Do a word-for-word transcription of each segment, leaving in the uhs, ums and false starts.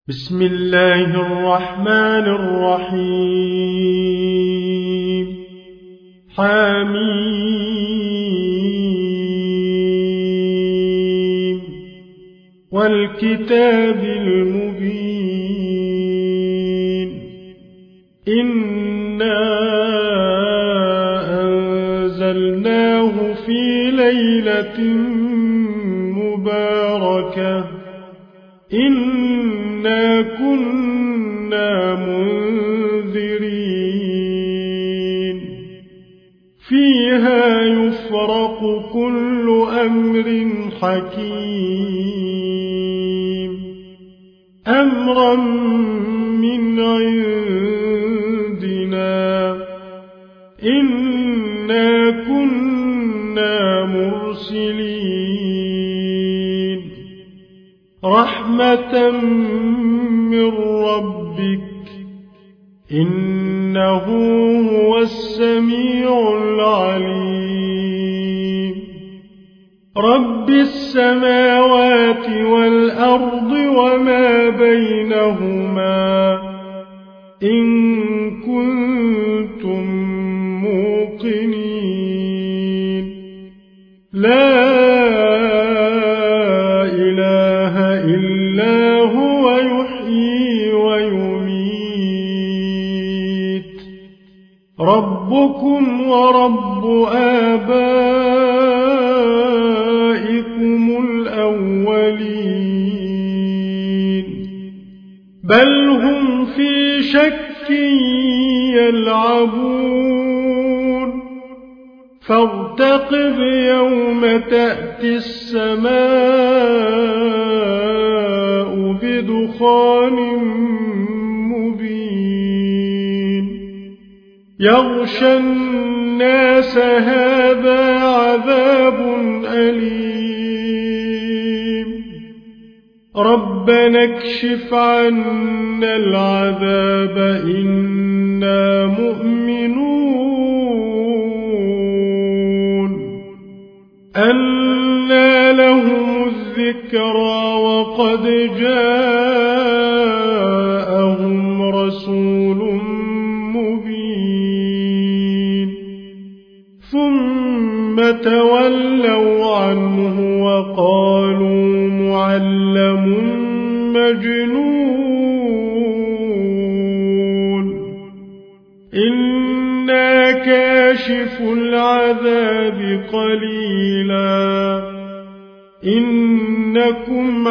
بسم الله الرحمن الرحيم. حميم والكتاب المبين. إنا أنزلناه في ليلة مباركة إنا كنا منذرين فيها يفرق كل أمر حكيم أمرا من عندنا إنا كنا مرسلين رحمة من ربك إنه هو السميع العليم. رب السماوات والأرض وما بينهما إن كنتم موقنين. لا إلا هو يحيي ويميت. ربكم ورب آبائكم الأولين بل هم في شك يلعبون فارتقب يوم تأتي السماء بدخان مبين يغشى الناس هذا عذاب أليم ربنا اكشف عنا العذاب إنا مؤمنون. أنى لهم الذكرى وقد جاءهم رسول مبين ثم تولوا عنه وقالوا معلم مجنون. إنا كاشف العذاب قليلا إنكم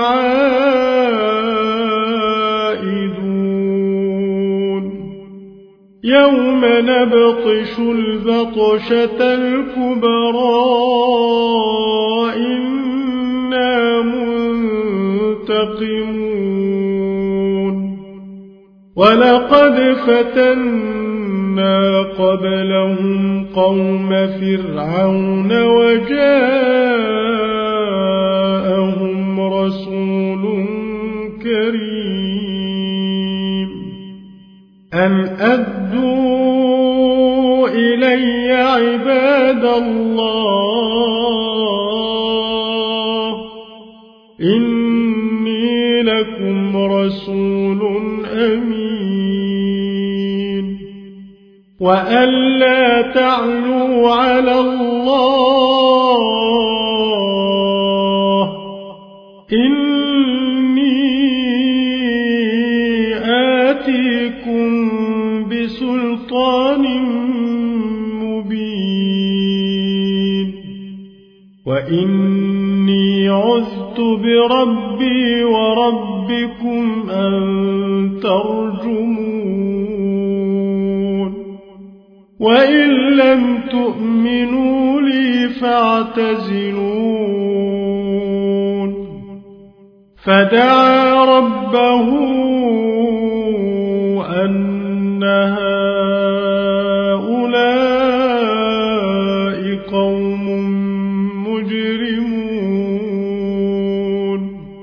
عائدون. يوم نبطش البطشة الكبرى إنا منتقمون. ولقد فتنا قبلهم قوم فرعون وجاءهم رسول كريم أن أدوا إلي عباد الله إني لكم رسول أمين وأن لا تعلوا على الله إني آتيكم بسلطان مبين وإني عذت بربي وربكم أن ترجمون. وإن لم تؤمنوا لي فاعتزلون. فدعا ربه أن هؤلاء قوم مجرمون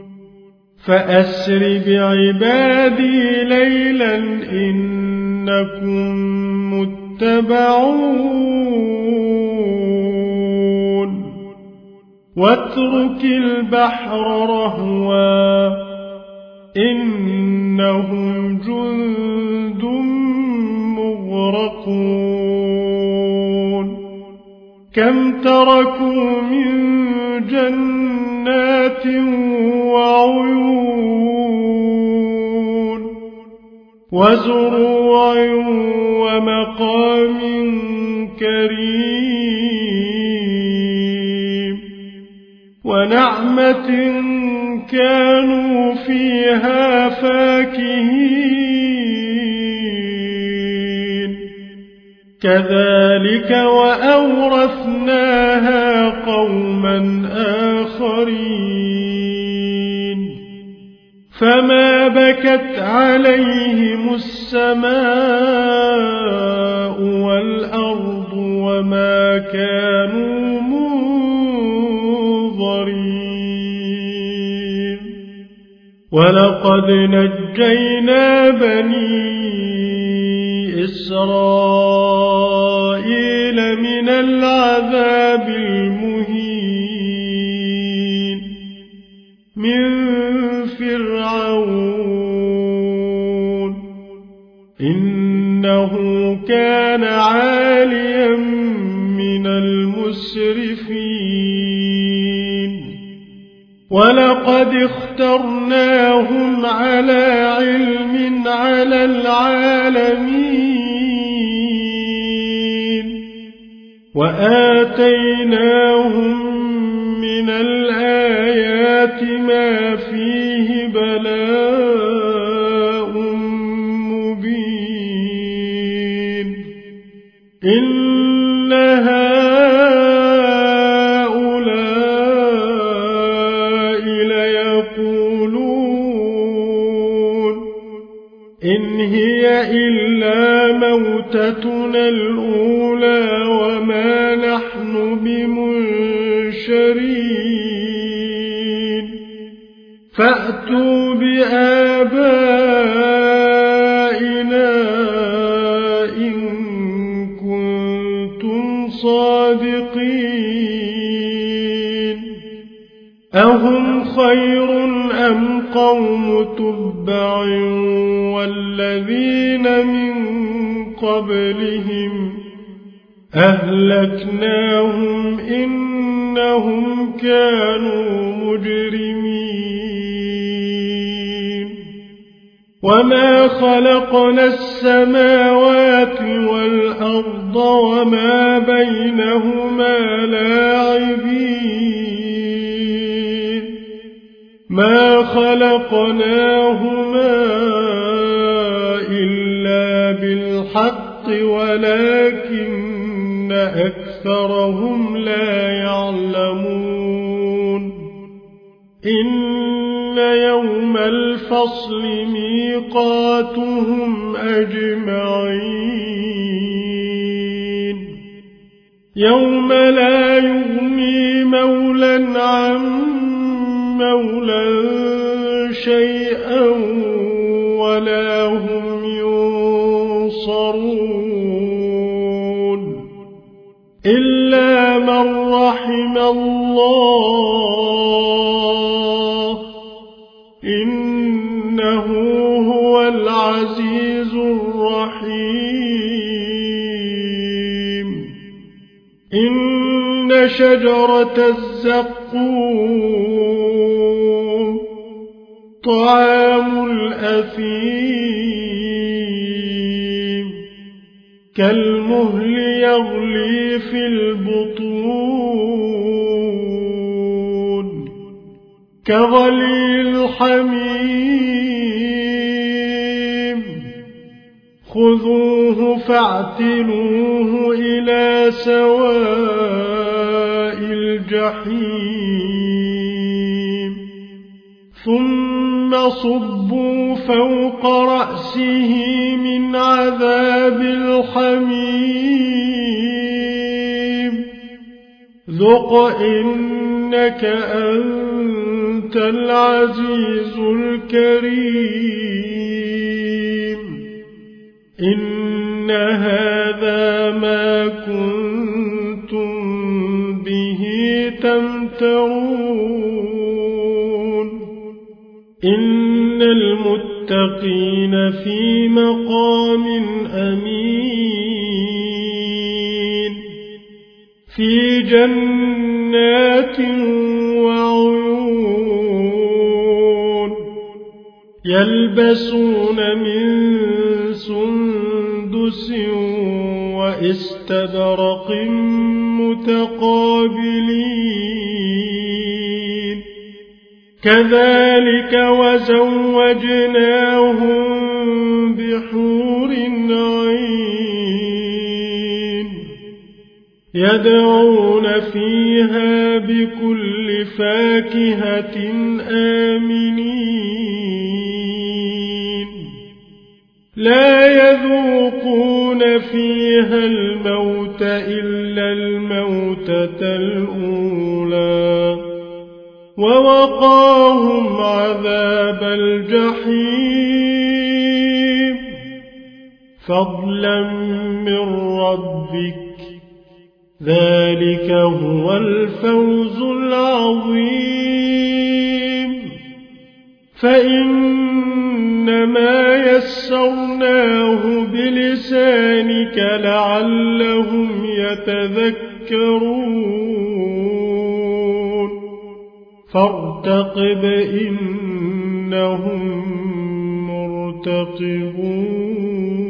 فأسر بعبادي ليلا إنكم متبعون. واترك البحر رهوا إنهم جند مغرقون كم تركوا من جنات وعيون وزروع ومقام كريم ونعمة كانوا فيها فاكهين كذلك وأورثناها قوما آخرين فما بكت عليهم السماء والأرض وما كانوا منظرين ولقد نجينا بني إسرائيل من العذاب المهين من فرعون إنه كان عاليا من المسرفين ولقد اخترناهم على علم على العالمين وآتيناهم من الآيات ما فيه بلاء مبين إن هؤلاء ليقولون إن هي إلا موتتنا الأولى وما نحن بمنشرين فأتوا بآبائنا إن كنتم صادقين أهم خير أم قوم تبع والذين من قبلهم أهلكناهم إنهم كانوا مجرمين وما خلقنا السماوات والأرض وما بينهما لاعبين ما خلقناهما إلا بالحق ولكن أكثرهم لا يعلمون إن يوم الفصل ميقاتهم أجمعين يوم لا يغني مولى عن مولى شيئا ولا هم ينصرون إلا من رحم الله إنه هو العزيز الرحيم إن شجرة الزقوم طعام الأثيم كالمهل يغلي في البطون كغلي الحميم خذوه فاعتلوه إلى سواء الجحيم ثم صبوا فوق رأسه من عذاب الحميم ذق إنك أنت العزيز الكريم إن هذا ما كنتم به تمترون إن المتقين في مقام أمين في جنات وعيون يلبسون من سندس واستبرق متقابلين كذلك وزوجناهم بحور عين يدعون فيها بكل فاكهة آمنين لا يذوقون فيها الموت إلا الموتة الأولى ووقاهم عذاب الجحيم فضلا من ربك ذلك هو الفوز العظيم فإنما يسرناه بلسانك لعلهم يتذكرون فارتقب إنهم مرتقبون